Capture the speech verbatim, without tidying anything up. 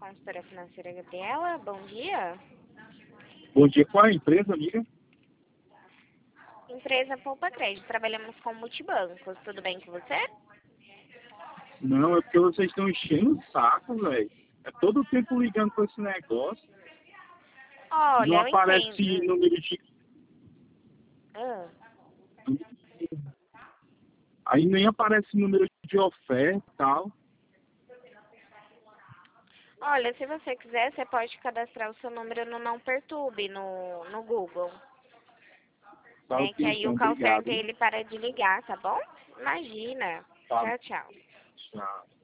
consultora financeira Gabriela. Bom dia. Bom dia, qual é a empresa, amiga? Empresa Poupa Crédito. Trabalhamos com multibancos. Tudo bem com você? Não, é porque vocês estão enchendo o saco, velho. É todo o tempo ligando com esse negócio. Olha, Não eu aparece entendo. número de... Ah, Aí nem aparece número de oferta e tal. Olha, se você quiser, você pode cadastrar o seu número no Não Perturbe, no, no Google. Tá Né? Que ok, aí o então, call obrigado. center ele para de ligar, tá bom? Imagina. Tá, Tchau, tchau. tchau.